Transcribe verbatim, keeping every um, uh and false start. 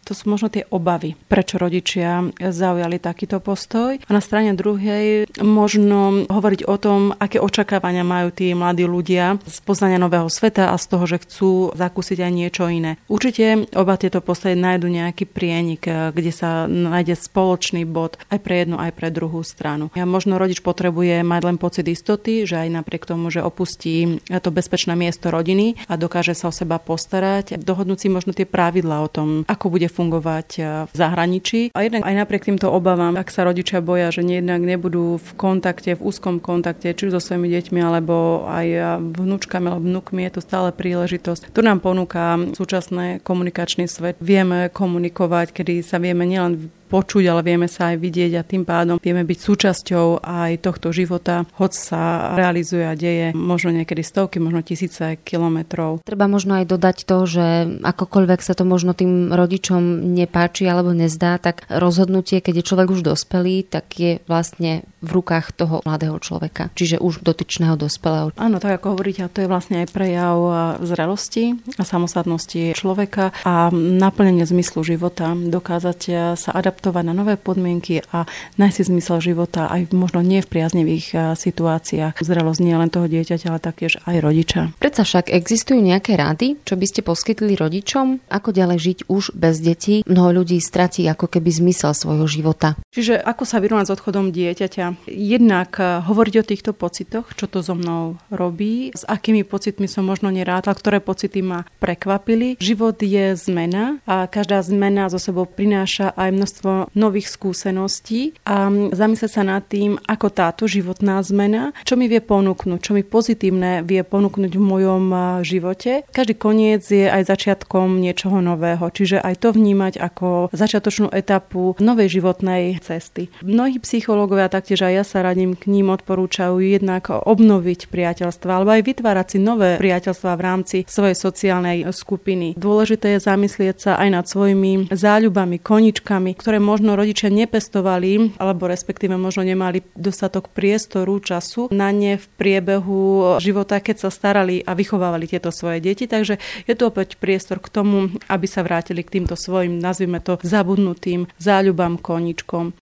To sú možno tie obavy, prečo rodičia zaujali takýto postoj. A na strane druhej možno hovoriť o tom, aké očakávania majú tí mladí ľudia z poznania nového sveta a z toho, že chcú zakúsiť aj niečo iné. Určite oba tieto postoje nájdu nejaký prienik, kde sa nájde spoločný bod aj pre jednu, aj pre druhú stranu. A možno rodič potrebuje mať len pocit istoty, že aj napriek tomu, že opustí to bezpečné miesto rodiny a dokáže sa o seba postarať, dohodnúť si možno tie pravidlá o tom, ako bude fungovať v zahraničí. A jednak aj napriek týmto obavám, ak sa rodičia boja, že jednak nebudú v kontakte, v úzkom kontakte, či so svojimi deťmi, alebo aj vnúčkami, alebo vnúkmi, je to stále príležitosť. Tu nám ponúka súčasný komunikačný svet. Vieme komunikovať, kedy sa vieme nielen počuť, ale vieme sa aj vidieť a tým pádom vieme byť súčasťou aj tohto života, hoď sa realizuje a deje možno niekedy stovky, možno tisíce kilometrov. Treba možno aj dodať to, že akokoľvek sa to možno tým rodičom nepáči alebo nezdá, tak rozhodnutie, keď je človek už dospelý, tak je vlastne v rukách toho mladého človeka, čiže už dotyčného dospelého. Áno, tak ako hovoríte, to je vlastne aj prejav zrelosti a samostatnosti človeka a naplnenie zmyslu života, dokázať sa adaptovať na nové podmienky a nájsť si zmysel života aj možno nie v priaznivých situáciách. Zrelosť nie len toho dieťaťa, ale taktiež aj rodiča. Predsa však existujú nejaké rady, čo by ste poskytli rodičom, ako ďalej žiť už bez detí? Mnoho ľudí stratí ako keby zmysel svojho života. Čiže ako sa vyrovnať s odchodom dieťaťa? Jednak hovoriť o týchto pocitoch, čo to so mnou robí, s akými pocitmi som možno nerátala, ktoré pocity ma prekvapili. Život je zmena a každá zmena zo sebou prináša aj množstvo nových skúseností a zamyslieť sa nad tým, ako táto životná zmena, čo mi vie ponúknuť, čo mi pozitívne vie ponúknuť v mojom živote. Každý koniec je aj začiatkom niečoho nového, čiže aj to vnímať ako začiatočnú etapu novej životnej cesty. Mnohí psychológovia, taktiež aj ja sa radím k ním, odporúčajú jednak obnoviť priateľstva alebo aj vytvárať si nové priateľstva v rámci svojej sociálnej skupiny. Dôležité je zamyslieť sa aj nad svojimi záľubami, koničkami, ktoré možno rodičia nepestovali, alebo respektíve možno nemali dostatok priestoru, času na ne v priebehu života, keď sa starali a vychovávali tieto svoje deti. Takže je tu opäť priestor k tomu, aby sa vrátili k týmto svojim, nazvime to, zabudnutým záľubám, koničkom.